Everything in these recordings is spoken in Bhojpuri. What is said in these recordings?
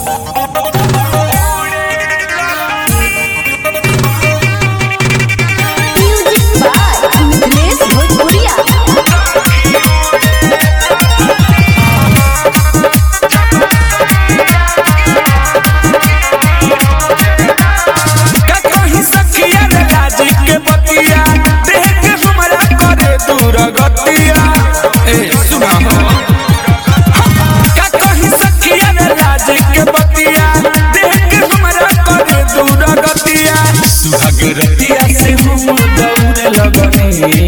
रतिया से हम दौड़े लगनी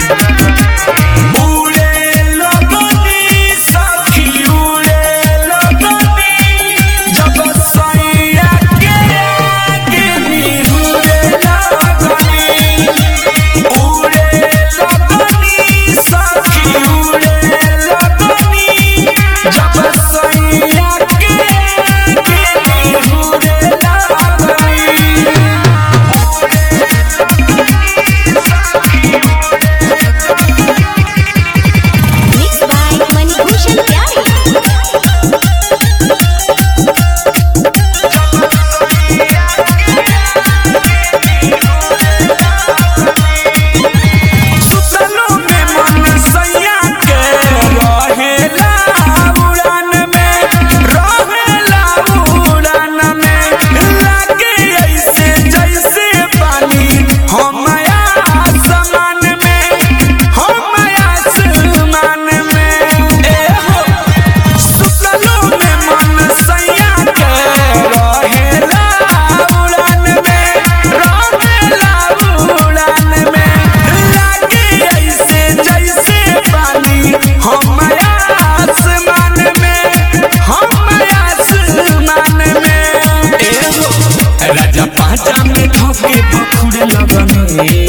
उड़े लगनी सखी उड़े लगनी जब सैया के निहुरे लगनी उड़े लगनी सखी उड़े लगनी जब सैया के निहुरे लगनी। राजा पांचा में ठोके पकड़े लगनी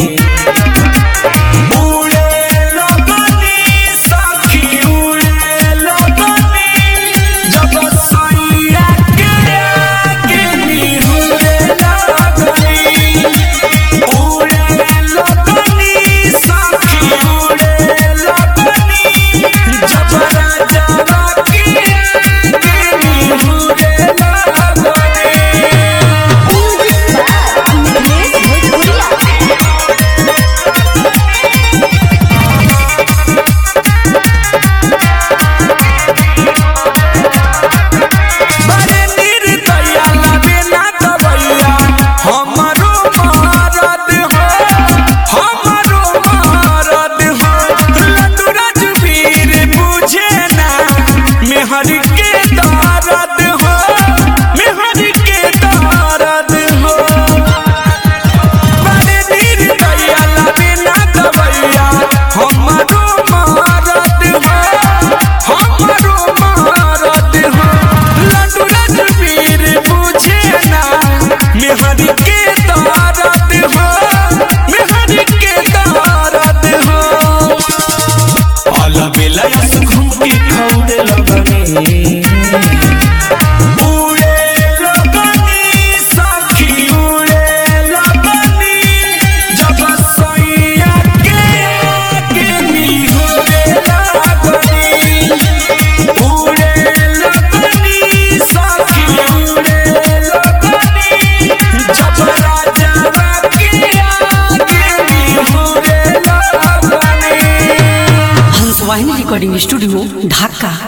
उड़े लगनी सखी उड़े लगनी जब सैया के निहुरे लगनी उड़े लगनी सखी उड़े लगनी जब राजा के निहुरे लगनी। मेहर के दर्द हो मेहर के दर्द हो बड़े निर्दया लगे ना दवैया हमरो मरद हो हमरो मरद हो लड्डू वीर बुझे ना मेहर के दर्द हो मेहर के दर्द हो अलबेला घूम के खौड़े लगनी उड़े लगनी सखी उड़े लगनी जब सैया के निहुरे लगनी उड़े लगनी सखी उड़े लगनी जब राजा के निहुरे लगनी। हंसवाहिनी रिकॉर्डिंग स्टूडियो ढाका।